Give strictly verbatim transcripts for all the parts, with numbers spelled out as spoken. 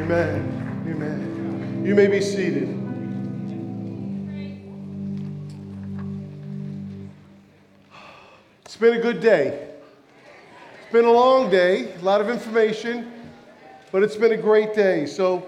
Amen. Amen. You may be seated. It's been a good day. It's been a long day, a lot of information, but it's been a great day. So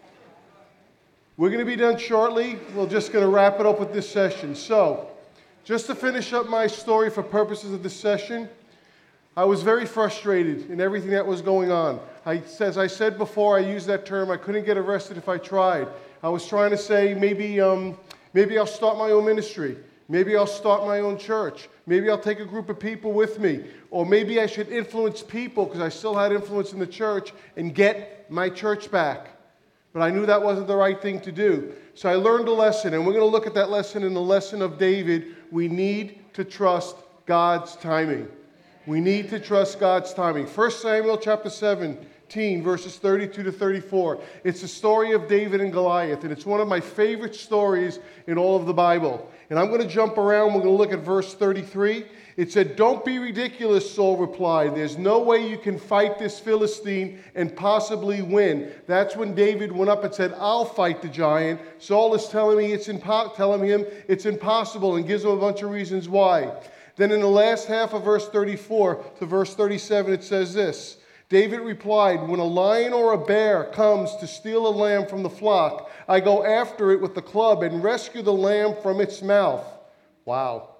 we're going to be done shortly. We're just going to wrap it up with this session. So just to finish up my story for purposes of this session, I was very frustrated in everything that was going on. I, as I said before, I used that term, I couldn't get arrested if I tried. I was trying to say maybe, um, maybe I'll start my own ministry. Maybe I'll start my own church. Maybe I'll take a group of people with me. Or maybe I should influence people because I still had influence in the church and get my church back. But I knew that wasn't the right thing to do. So I learned a lesson, and we're going to look at that lesson in the lesson of David. We need to trust God's timing. We need to trust God's timing. First Samuel chapter seventeen, verses thirty-two to thirty-four. It's the story of David and Goliath, and it's one of my favorite stories in all of the Bible. And I'm going to jump around. We're going to look at verse thirty-three. It said, "Don't be ridiculous," Saul replied. "There's no way you can fight this Philistine and possibly win." That's when David went up and said, "I'll fight the giant." Saul is telling me it's impo- telling him it's impossible and gives him a bunch of reasons why. Then in the last half of verse thirty-four to verse thirty-seven, it says this. David replied, "When a lion or a bear comes to steal a lamb from the flock, I go after it with the club and rescue the lamb from its mouth." Wow.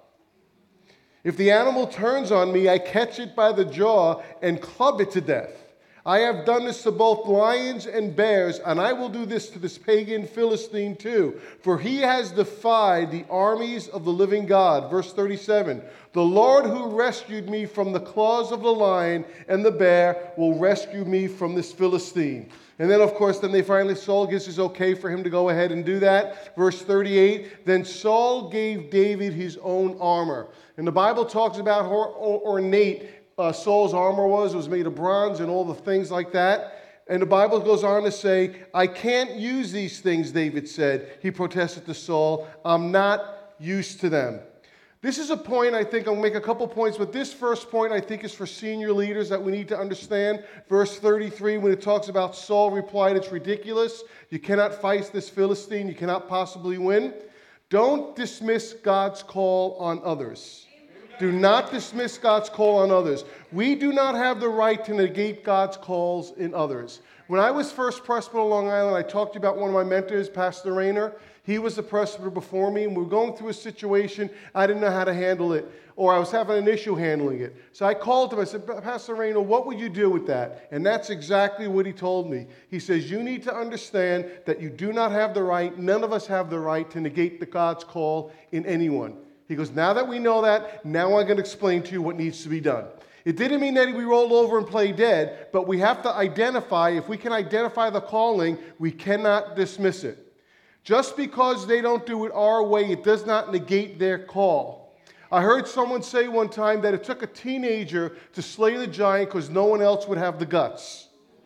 "If the animal turns on me, I catch it by the jaw and club it to death. I have done this to both lions and bears, and I will do this to this pagan Philistine too, for he has defied the armies of the living God." Verse thirty-seven, "The Lord who rescued me from the claws of the lion and the bear will rescue me from this Philistine." And then, of course, then they finally, Saul gives his okay for him to go ahead and do that. Verse thirty-eight, "Then Saul gave David his own armor." And the Bible talks about how ornate uh, Saul's armor was. It was made of bronze and all the things like that. And the Bible goes on to say, "I can't use these things," David said. He protested to Saul. "I'm not used to them." This is a point, I think, I'll make a couple points, but this first point, I think, is for senior leaders that we need to understand. Verse thirty-three, when it talks about Saul replied, "It's ridiculous. You cannot fight this Philistine. You cannot possibly win." Don't dismiss God's call on others. Do not dismiss God's call on others. We do not have the right to negate God's calls in others. When I was first presbyter on Long Island, I talked to you about one of my mentors, Pastor Rayner. He was the presbyter before me, and we were going through a situation. I didn't know how to handle it, or I was having an issue handling it. So I called him. I said, "Pastor Rayner, what would you do with that?" And that's exactly what he told me. He says, "You need to understand that you do not have the right, none of us have the right to negate the God's call in anyone." He goes, "Now that we know that, now I'm going to explain to you what needs to be done." It didn't mean that we roll over and play dead, but we have to identify, if we can identify the calling, we cannot dismiss it. Just because they don't do it our way, it does not negate their call. I heard someone say one time that it took a teenager to slay the giant because no one else would have the guts.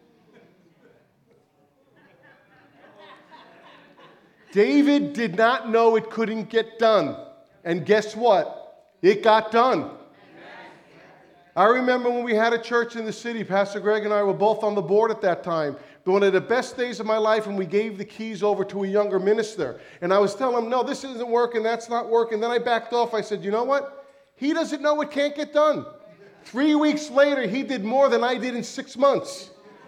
David did not know it couldn't get done. And guess what? It got done. I remember when we had a church in the city, Pastor Greg and I were both on the board at that time. One of the best days of my life, and we gave the keys over to a younger minister. And I was telling him, "No, this isn't working, that's not working." Then I backed off. I said, "You know what? He doesn't know it can't get done." Three weeks later, he did more than I did in six months.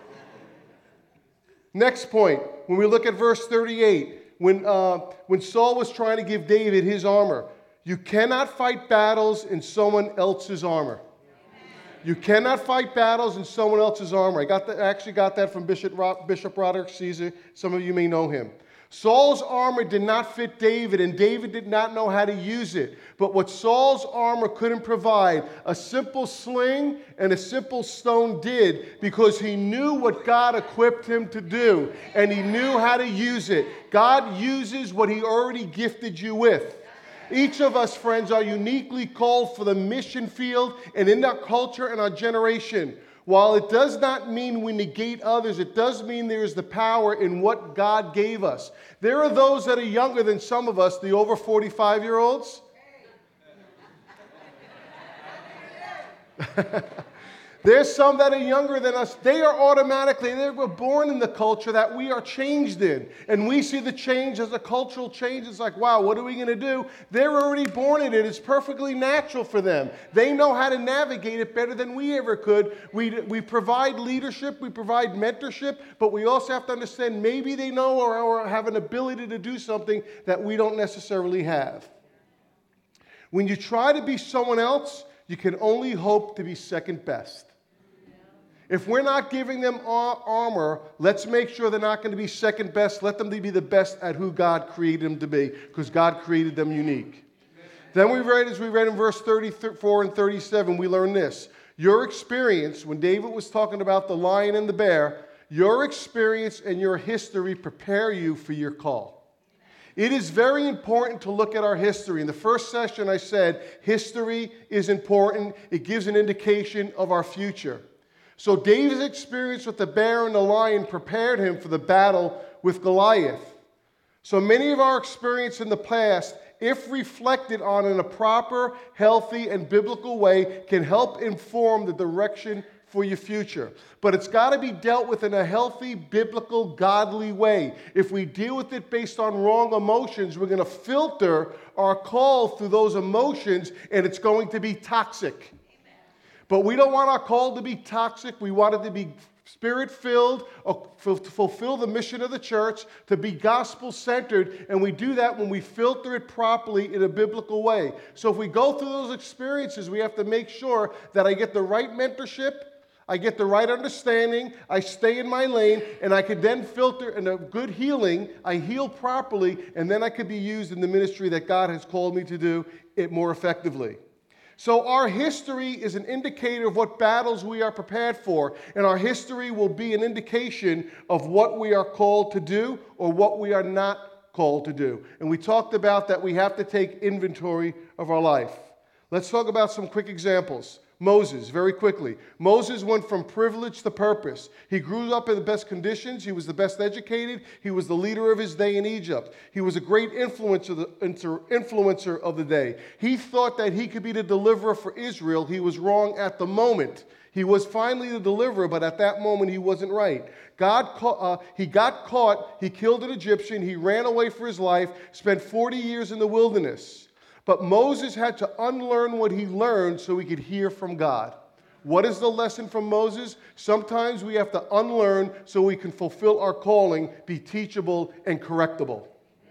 Next point, when we look at verse thirty-eight, when, uh, when Saul was trying to give David his armor, you cannot fight battles in someone else's armor. You cannot fight battles in someone else's armor. I got that, I actually got that from Bishop, Bishop Roderick Caesar. Some of you may know him. Saul's armor did not fit David, and David did not know how to use it. But what Saul's armor couldn't provide, a simple sling and a simple stone did, because he knew what God equipped him to do, and he knew how to use it. God uses what he already gifted you with. Each of us, friends, are uniquely called for the mission field and in our culture and our generation. While it does not mean we negate others, it does mean there is the power in what God gave us. There are those that are younger than some of us, the over forty-five-year-olds. There's some that are younger than us. They are automatically, they were born in the culture that we are changed in. And we see the change as a cultural change. It's like, wow, what are we going to do? They're already born in it. It's perfectly natural for them. They know how to navigate it better than we ever could. We, we provide leadership, we provide mentorship, but we also have to understand maybe they know or, or have an ability to do something that we don't necessarily have. When you try to be someone else, you can only hope to be second best. If we're not giving them armor, let's make sure they're not going to be second best. Let them be the best at who God created them to be, because God created them unique. Then we read, as we read in verse thirty-four and thirty-seven, we learn this. Your experience, when David was talking about the lion and the bear, your experience and your history prepare you for your call. It is very important to look at our history. In the first session, I said history is important. It gives an indication of our future. So David's experience with the bear and the lion prepared him for the battle with Goliath. So many of our experience in the past, if reflected on in a proper, healthy, and biblical way, can help inform the direction for your future. But it's got to be dealt with in a healthy, biblical, godly way. If we deal with it based on wrong emotions, we're going to filter our call through those emotions, and it's going to be toxic. But we don't want our call to be toxic. We want it to be Spirit-filled, to fulfill the mission of the church, to be gospel-centered, and we do that when we filter it properly in a biblical way. So if we go through those experiences, we have to make sure that I get the right mentorship, I get the right understanding, I stay in my lane, and I could then filter in a good healing, I heal properly, and then I could be used in the ministry that God has called me to do it more effectively. So our history is an indicator of what battles we are prepared for, and our history will be an indication of what we are called to do or what we are not called to do. And we talked about that we have to take inventory of our life. Let's talk about some quick examples. Moses, very quickly. Moses went from privilege to purpose. He grew up in the best conditions. He was the best educated. He was the leader of his day in Egypt. He was a great influencer, influencer of the day. He thought that he could be the deliverer for Israel. He was wrong at the moment. He was finally the deliverer, but at that moment he wasn't right. God, uh, he got caught. He killed an Egyptian. He ran away for his life, spent forty years in the wilderness. But Moses had to unlearn what he learned so he could hear from God. What is the lesson from Moses? Sometimes we have to unlearn so we can fulfill our calling, be teachable and correctable.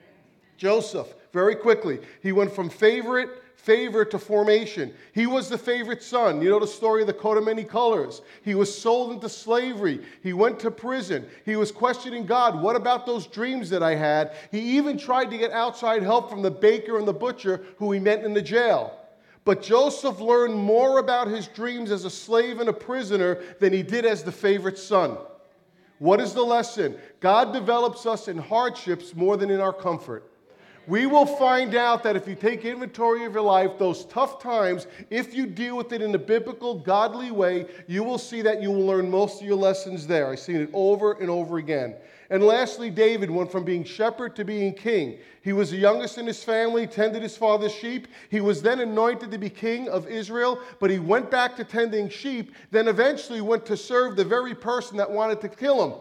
Joseph, very quickly, he went from favorite, favor to formation. He was the favorite son. You know the story of the coat of many colors. He was sold into slavery. He went to prison. He was questioning God. What about those dreams that I had? He even tried to get outside help from the baker and the butcher who he met in the jail. But Joseph learned more about his dreams as a slave and a prisoner than he did as the favorite son. What is the lesson? God develops us in hardships more than in our comfort. We will find out that if you take inventory of your life, those tough times, if you deal with it in a biblical, godly way, you will see that you will learn most of your lessons there. I've seen it over and over again. And lastly, David went from being shepherd to being king. He was the youngest in his family, tended his father's sheep. He was then anointed to be king of Israel, but he went back to tending sheep, then eventually went to serve the very person that wanted to kill him,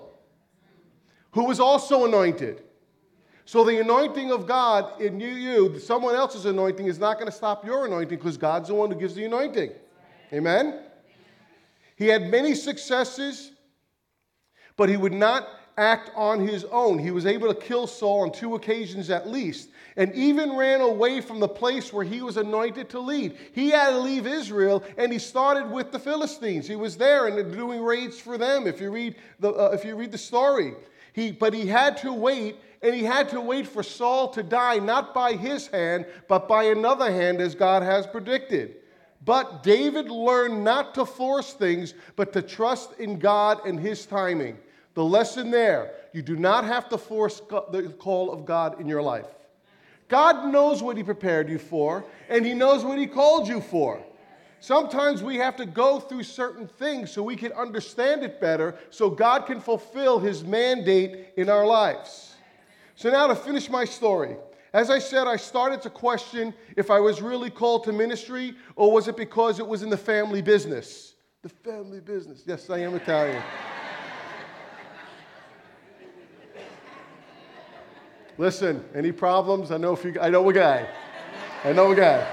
who was also anointed. So the anointing of God in you, you, someone else's anointing is not going to stop your anointing because God's the one who gives the anointing. Amen? He had many successes, but he would not act on his own. He was able to kill Saul on two occasions at least, and even ran away from the place where he was anointed to lead. He had to leave Israel, and he started with the Philistines. He was there and doing raids for them, if you read the, uh, if you read the story. He, but he had to wait, and he had to wait for Saul to die, not by his hand, but by another hand, as God has predicted. But David learned not to force things, but to trust in God and his timing. The lesson there, you do not have to force the call of God in your life. God knows what he prepared you for, and he knows what he called you for. Sometimes we have to go through certain things so we can understand it better, so God can fulfill his mandate in our lives. So now to finish my story. As I said, I started to question if I was really called to ministry, or was it because it was in the family business? the family business. Yes, I am Italian. Listen, any problems? I know if you, I know a guy. I know a guy.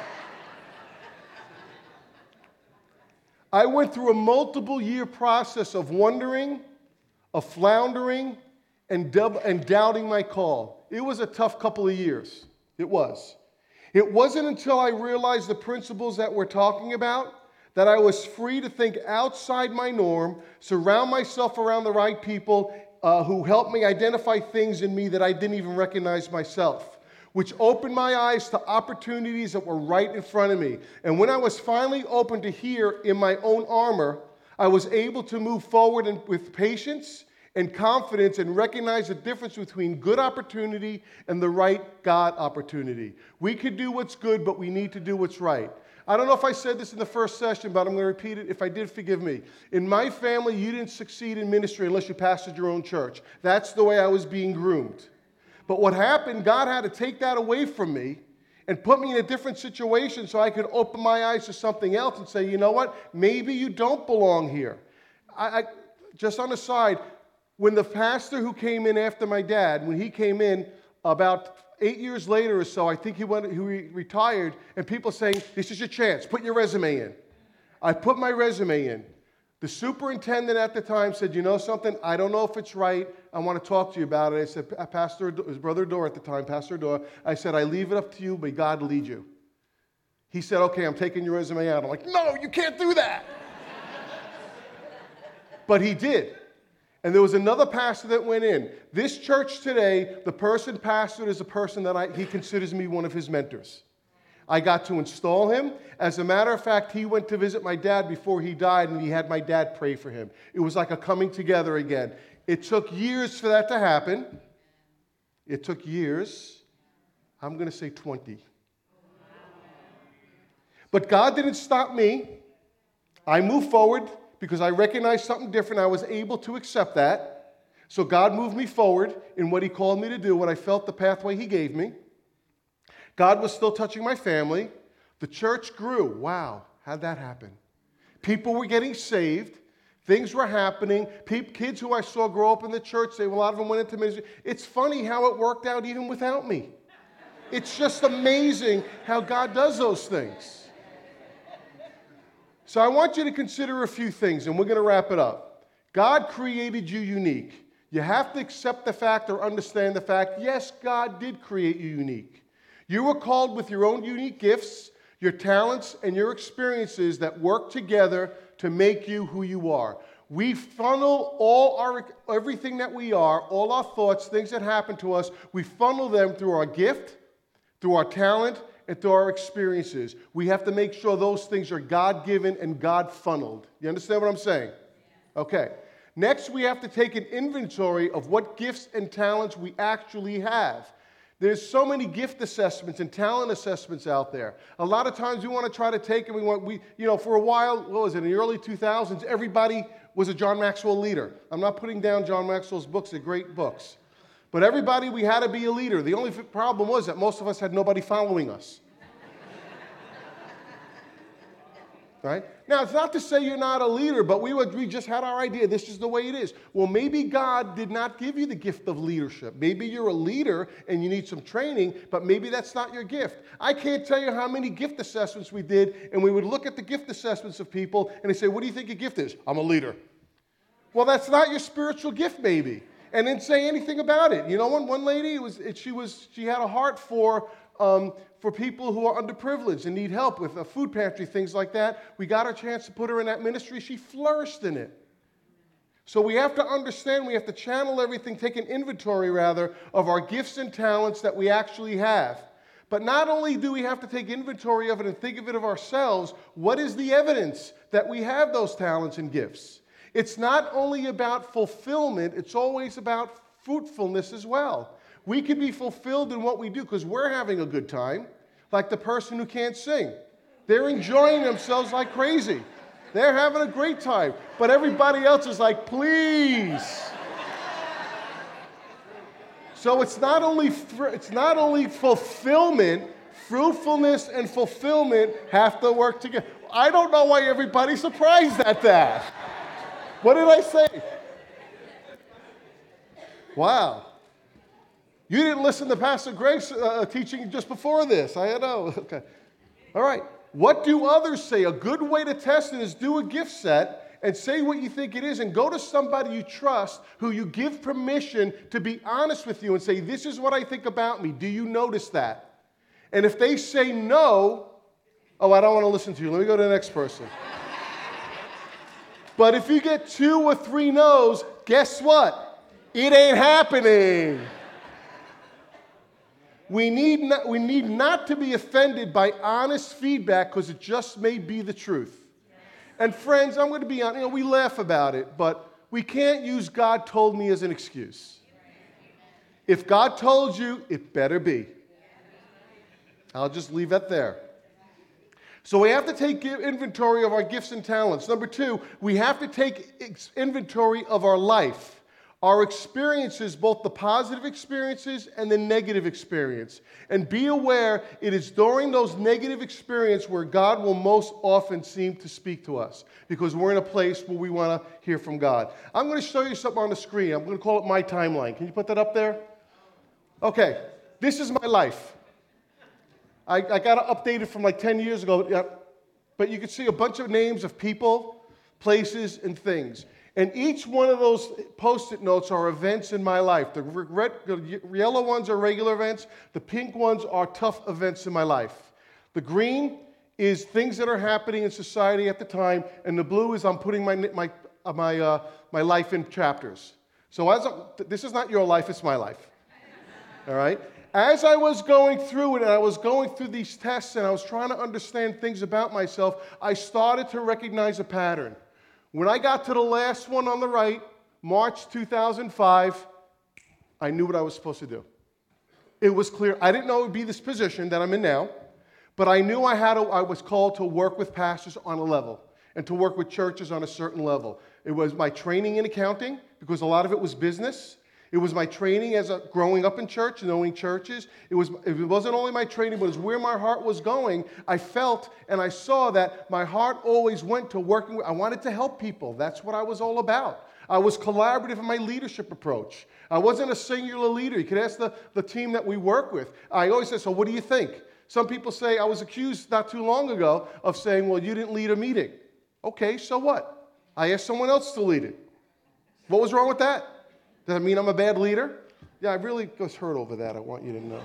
I went through a multiple year process of wondering, of floundering, and, dub, and doubting my call. It was a tough couple of years. It was. It wasn't until I realized the principles that we're talking about that I was free to think outside my norm, surround myself around the right people uh, who helped me identify things in me that I didn't even recognize myself, which opened my eyes to opportunities that were right in front of me. And when I was finally open to hear in my own armor, I was able to move forward in, with patience and confidence and recognize the difference between good opportunity and the right God opportunity. We could do what's good, but we need to do what's right. I don't know if I said this in the first session, but I'm going to repeat it. If I did, forgive me. In my family, you didn't succeed in ministry unless you pastored your own church. That's the way I was being groomed. But what happened, God had to take that away from me and put me in a different situation so I could open my eyes to something else and say, you know what, maybe you don't belong here. I, I just on the side, when the pastor who came in after my dad, when he came in about eight years later or so, I think he went, he retired, and people saying, this is your chance, put your resume in. I put my resume in. The superintendent at the time said, you know something, I don't know if it's right. I want to talk to you about it. I said, Pastor, his brother Dor at the time, Pastor Dor, I said, I leave it up to you, but God lead you. He said, okay, I'm taking your resume out. I'm like, no, you can't do that. But he did. And there was another pastor that went in. This church today, the person pastored is a person that I, he considers me one of his mentors. I got to install him. As a matter of fact, he went to visit my dad before he died, and he had my dad pray for him. It was like a coming together again. It took years for that to happen. It took years. I'm going to say twenty. But God didn't stop me. I moved forward because I recognized something different. I was able to accept that. So God moved me forward in what he called me to do when I felt the pathway he gave me. God was still touching my family. The church grew. Wow, how'd that happen? People were getting saved. Things were happening. People, kids who I saw grow up in the church, they, a lot of them went into ministry. It's funny how it worked out even without me. It's just amazing how God does those things. So I want you to consider a few things, and we're going to wrap it up. God created you unique. You have to accept the fact or understand the fact, yes, God did create you unique. You were called with your own unique gifts, your talents, and your experiences that work together to make you who you are. We funnel all our, everything that we are, all our thoughts, things that happen to us, we funnel them through our gift, through our talent, and through our experiences. We have to make sure those things are God-given and God-funneled. You understand what I'm saying? Okay. Next, we have to take an inventory of what gifts and talents we actually have. There's so many gift assessments and talent assessments out there. A lot of times we want to try to take and we want, we, you know, for a while, what was it, in the early two thousands, everybody was a John Maxwell leader. I'm not putting down John Maxwell's books, they're great books. But everybody, we had to be a leader. The only problem was that most of us had nobody following us. Right? Now, it's not to say you're not a leader, but we, would, we just had our idea. This is the way it is. Well, maybe God did not give you the gift of leadership. Maybe you're a leader and you need some training, but maybe that's not your gift. I can't tell you how many gift assessments we did, and we would look at the gift assessments of people, and they say, what do you think your gift is? I'm a leader. Well, that's not your spiritual gift, maybe. And didn't say anything about it. You know, one, one lady, was, she, was, she had a heart for... Um, for people who are underprivileged and need help with a food pantry, things like that. We got a chance to put her in that ministry. She flourished in it. So we have to understand, we have to channel everything, take an inventory, rather, of our gifts and talents that we actually have. But not only do we have to take inventory of it and think of it of ourselves, what is the evidence that we have those talents and gifts? It's not only about fulfillment, it's always about fruitfulness as well. We can be fulfilled in what we do because we're having a good time, like the person who can't sing. They're enjoying themselves like crazy. They're having a great time. But everybody else is like, please. So it's not only, it's not only fulfillment, fruitfulness and fulfillment have to work together. I don't know why everybody's surprised at that. What did I say? Wow. You didn't listen to Pastor Greg's uh, teaching just before this. I know. Okay. All right. What do others say? A good way to test it is do a gift set and say what you think it is and go to somebody you trust who you give permission to be honest with you and say, this is what I think about me. Do you notice that? And if they say no, oh, I don't want to listen to you. Let me go to the next person. But if you get two or three no's, guess what? It ain't happening. We need, not, we need not to be offended by honest feedback because it just may be the truth. And friends, I'm going to be honest, you know, we laugh about it, but we can't use God told me as an excuse. If God told you, it better be. I'll just leave it there. So we have to take inventory of our gifts and talents. Number two, we have to take inventory of our life. Our experiences, both the positive experiences and the negative experience. And be aware it is during those negative experiences where God will most often seem to speak to us because we're in a place where we want to hear from God. I'm going to show you something on the screen. I'm going to call it my timeline. Can you put that up there? Okay, this is my life. I, I got it updated from like ten years ago, yeah, but you can see a bunch of names of people, places, and things. And each one of those Post-it notes are events in my life. The, red, the yellow ones are regular events. The pink ones are tough events in my life. The green is things that are happening in society at the time, and the blue is I'm putting my my my uh, my life in chapters. So as a, this is not your life; it's my life. All right. As I was going through it, and I was going through these tests, and I was trying to understand things about myself, I started to recognize a pattern. When I got to the last one on the right, March two thousand five, I knew what I was supposed to do. It was clear. I didn't know it would be this position that I'm in now, but I knew I had. To, I was called to work with pastors on a level and to work with churches on a certain level. It was my training in accounting because a lot of it was business. It was my training as a, growing up in church, knowing churches. It, was, it wasn't only my training, but it was where my heart was going. I felt and I saw that my heart always went to working with, I wanted to help people. That's what I was all about. I was collaborative in my leadership approach. I wasn't a singular leader. You could ask the, the team that we work with. I always said, so what do you think? Some people say, I was accused not too long ago of saying, well, you didn't lead a meeting. Okay, so what? I asked someone else to lead it. What was wrong with that? Does that mean I'm a bad leader? Yeah, I really was hurt over that, I want you to know.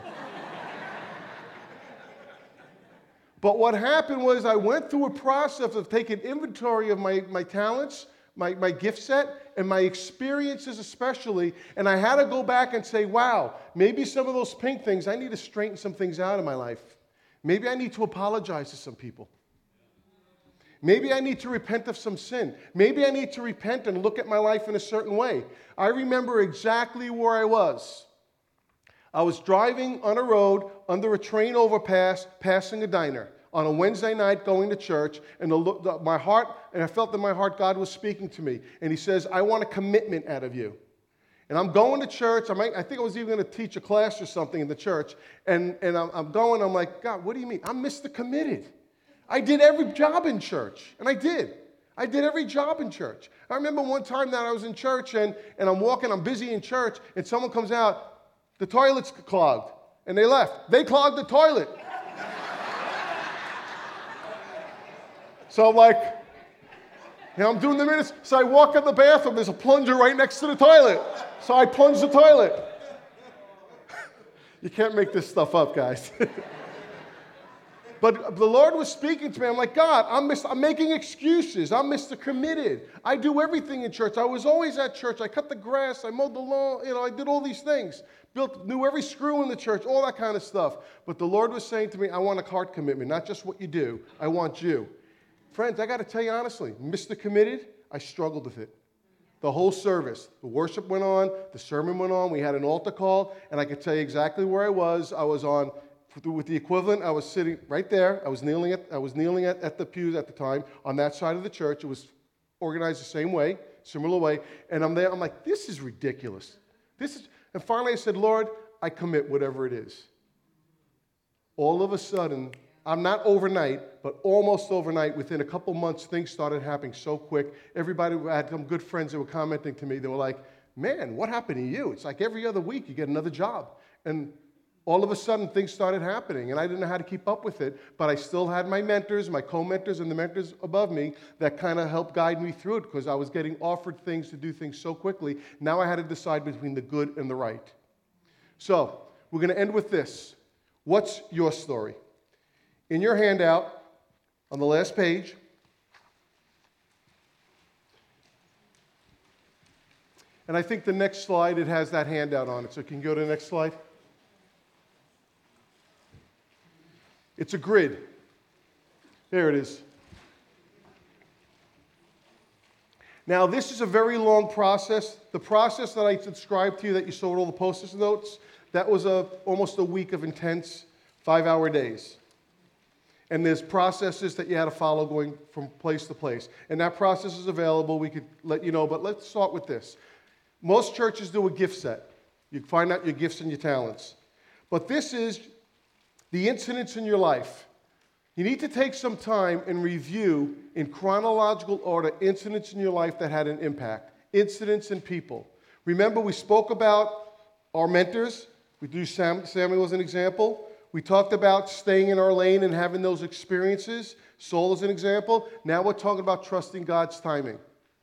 But what happened was I went through a process of taking inventory of my, my talents, my, my gift set, and my experiences especially, and I had to go back and say, wow, maybe some of those pink things, I need to straighten some things out in my life. Maybe I need to apologize to some people. Maybe I need to repent of some sin. Maybe I need to repent and look at my life in a certain way. I remember exactly where I was. I was driving on a road under a train overpass, passing a diner on a Wednesday night going to church, and the, the, my heart, and I felt in my heart God was speaking to me. And he says, I want a commitment out of you. And I'm going to church. I, might, I think I was even going to teach a class or something in the church. And, and I'm, I'm going, I'm like, God, what do you mean? I'm Mister Committed. I did every job in church, and I did. I did every job in church. I remember one time that I was in church, and, and I'm walking, I'm busy in church, and someone comes out, the toilet's clogged, and they left. They clogged the toilet. So I'm like, you know, I'm doing the minutes, so I walk in the bathroom, there's a plunger right next to the toilet. So I plunge the toilet. You can't make this stuff up, guys. But the Lord was speaking to me. I'm like, God, I'm, Mister I'm making excuses. I'm Mister Committed. I do everything in church. I was always at church. I cut the grass. I mowed the lawn. You know, I did all these things. Built, knew every screw in the church, all that kind of stuff. But the Lord was saying to me, I want a heart commitment, not just what you do. I want you. Friends, I got to tell you honestly, Mister Committed, I struggled with it. The whole service. The worship went on. The sermon went on. We had an altar call. And I could tell you exactly where I was. I was on... With the equivalent, I was sitting right there. I was kneeling at I was kneeling at, at the pews at the time on that side of the church. It was organized the same way, similar way. And I'm there. I'm like, this is ridiculous. This is. And finally, I said, Lord, I commit whatever it is. All of a sudden, I'm not overnight, but almost overnight, within a couple months, things started happening so quick. Everybody, I had some good friends that were commenting to me. They were like, man, what happened to you? It's like every other week you get another job. And all of a sudden, things started happening, and I didn't know how to keep up with it, but I still had my mentors, my co-mentors, and the mentors above me that kind of helped guide me through it because I was getting offered things to do things so quickly. Now I had to decide between the good and the right. So we're going to end with this. What's your story? In your handout, on the last page, and I think the next slide, it has that handout on it, so can you go to the next slide? It's a grid. There it is. Now, this is a very long process. The process that I described to you that you saw with all the post-it notes, that was a, almost a week of intense five-hour days. And there's processes that you had to follow going from place to place. And that process is available. We could let you know, but let's start with this. Most churches do a gift set. You find out your gifts and your talents. But this is the incidents in your life. You need to take some time and review in chronological order incidents in your life that had an impact. Incidents and people. Remember, we spoke about our mentors. We do Sam, Samuel as an example. We talked about staying in our lane and having those experiences. Saul as an example. Now we're talking about trusting God's timing.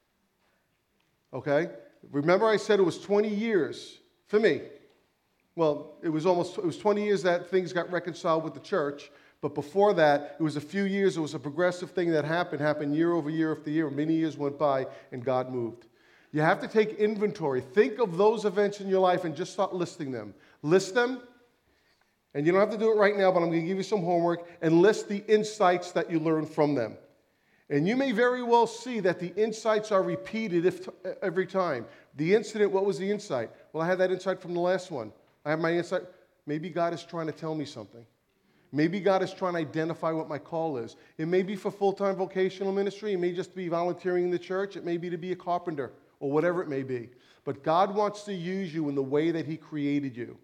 Okay? Remember I said it was twenty years for me. Well, it was almost, it was twenty years that things got reconciled with the church. But before that, it was a few years. It was a progressive thing that happened, happened year over year after year. Many years went by and God moved. You have to take inventory. Think of those events in your life and just start listing them. List them. And you don't have to do it right now, but I'm going to give you some homework, and list the insights that you learned from them. And you may very well see that the insights are repeated if, every time. The incident, what was the insight? Well, I had that insight from the last one. I have my insight. Maybe God is trying to tell me something. Maybe God is trying to identify what my call is. It may be for full-time vocational ministry. It may just be volunteering in the church. It may be to be a carpenter or whatever it may be. But God wants to use you in the way that He created you.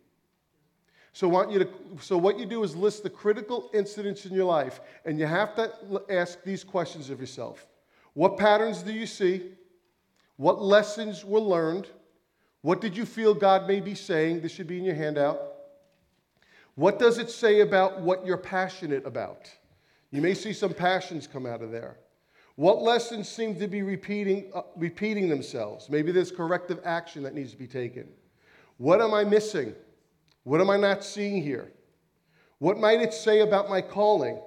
So, I want you to, so what you do is list the critical incidents in your life, and you have to ask these questions of yourself. What patterns do you see? What lessons were learned? What did you feel God may be saying? This should be in your handout. What does it say about what you're passionate about? You may see some passions come out of there. What lessons seem to be repeating, uh, repeating themselves? Maybe there's corrective action that needs to be taken. What am I missing? What am I not seeing here? What might it say about my calling?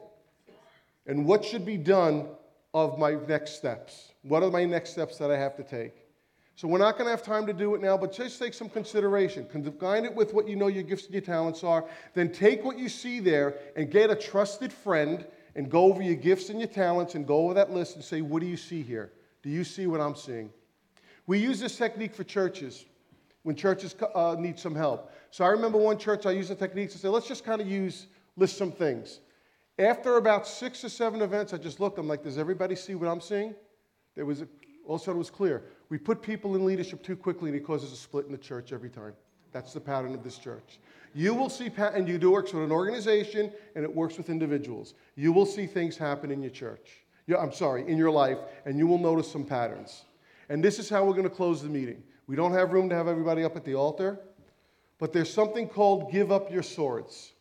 And what should be done of my next steps? What are my next steps that I have to take? So we're not going to have time to do it now, but just take some consideration. Combine it with what you know your gifts and your talents are. Then take what you see there and get a trusted friend and go over your gifts and your talents and go over that list and say, what do you see here? Do you see what I'm seeing? We use this technique for churches when churches uh, need some help. So I remember one church, I used the technique to say, let's just kind of use, list some things. After about six or seven events, I just looked, I'm like, does everybody see what I'm seeing? There was, a, all of a sudden it was clear. We put people in leadership too quickly and it causes a split in the church every time. That's the pattern of this church. You will see, and you do works with an organization and it works with individuals. You will see things happen in your church. I'm sorry, in your life, and you will notice some patterns. And this is how we're going to close the meeting. We don't have room to have everybody up at the altar, but there's something called give up your swords.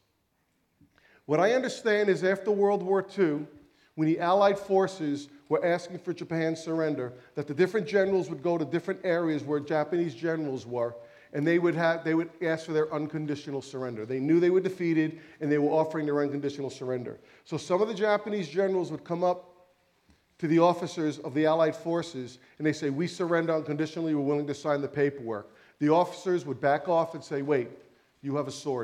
What I understand is after World War Two, when the Allied forces were asking for Japan's surrender, that the different generals would go to different areas where Japanese generals were, and they would have they would ask for their unconditional surrender. They knew they were defeated, and they were offering their unconditional surrender. So some of the Japanese generals would come up to the officers of the Allied forces, and they say, we surrender unconditionally, we're willing to sign the paperwork. The officers would back off and say, wait, you have a sword.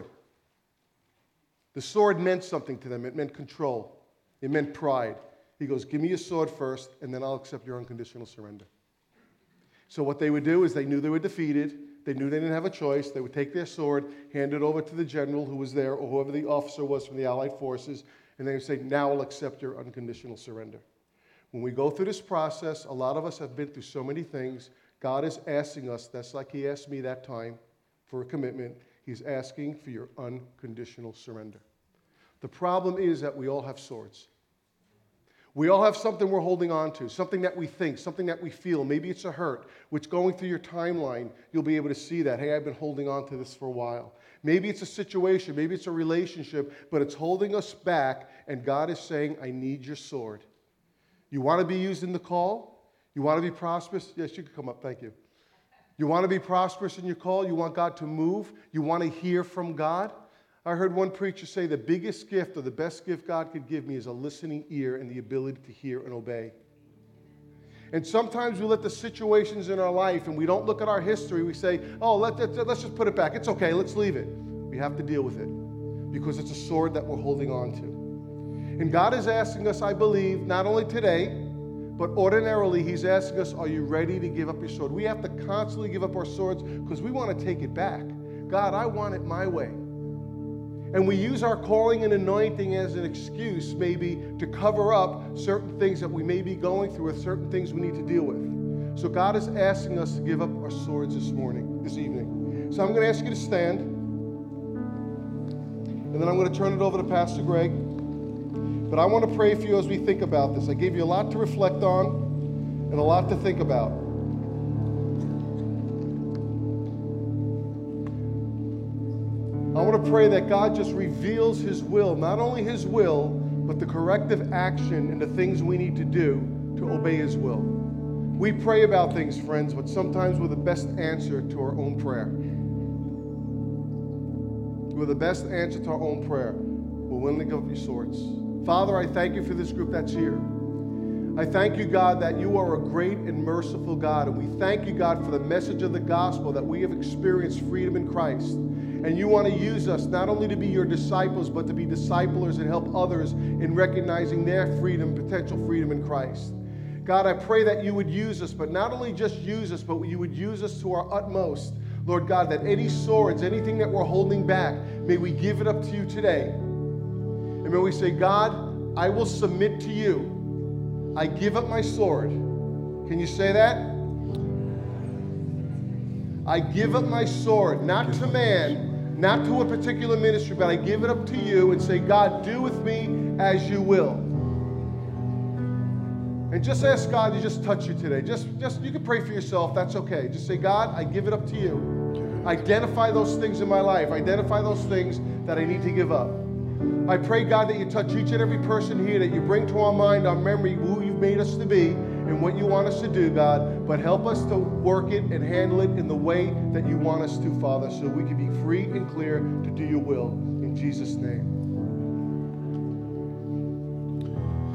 The sword meant something to them. It meant control. It meant pride. He goes, give me your sword first, and then I'll accept your unconditional surrender. So what they would do is they knew they were defeated. They knew they didn't have a choice. They would take their sword, hand it over to the general who was there, or whoever the officer was from the Allied forces, and they would say, now I'll accept your unconditional surrender. When we go through this process, a lot of us have been through so many things. God is asking us, that's like He asked me that time for a commitment. He's asking for your unconditional surrender. The problem is that we all have swords. We all have something we're holding on to, something that we think, something that we feel. Maybe it's a hurt, which going through your timeline, you'll be able to see that. Hey, I've been holding on to this for a while. Maybe it's a situation, maybe it's a relationship, but it's holding us back, and God is saying, I need your sword. You want to be used in the call? You want to be prosperous? Yes, you can come up. Thank you. You want to be prosperous in your call? You want God to move? You want to hear from God? I heard one preacher say the biggest gift or the best gift God could give me is a listening ear and the ability to hear and obey. And sometimes we let the situations in our life, and we don't look at our history. We say, oh, let, let, let's just put it back. It's okay. Let's leave it. We have to deal with it because it's a sword that we're holding on to. And God is asking us, I believe, not only today, but ordinarily, he's asking us, are you ready to give up your sword? We have to constantly give up our swords because we want to take it back. God, I want it my way. And we use our calling and anointing as an excuse maybe to cover up certain things that we may be going through or certain things we need to deal with. So God is asking us to give up our swords this morning, this evening. So I'm going to ask you to stand. And then I'm going to turn it over to Pastor Greg. But I want to pray for you as we think about this. I gave you a lot to reflect on and a lot to think about. I want to pray that God just reveals his will, not only his will, but the corrective action and the things we need to do to obey his will. We pray about things, friends, but sometimes we're the best answer to our own prayer. We're the best answer to our own prayer. We're willing to give up your swords. Father, I thank you for this group that's here. I thank you, God, that you are a great and merciful God. And we thank you, God, for the message of the gospel that we have experienced freedom in Christ. And you want to use us not only to be your disciples, but to be disciplers and help others in recognizing their freedom, potential freedom in Christ. God, I pray that you would use us, but not only just use us, but you would use us to our utmost. Lord God, that any swords, anything that we're holding back, may we give it up to you today. And may we say, God, I will submit to you. I give up my sword. Can you say that? I give up my sword, not to man, not to a particular ministry, but I give it up to you and say, God, do with me as you will. And just ask God to just touch you today. Just, just you can pray for yourself. That's okay. Just say, God, I give it up to you. Identify those things in my life. Identify those things that I need to give up. I pray, God, that you touch each and every person here, that you bring to our mind, our memory, who you've made us to be and what you want us to do, God. But help us to work it and handle it in the way that you want us to, Father, so we can be free and clear to do your will. In Jesus' name.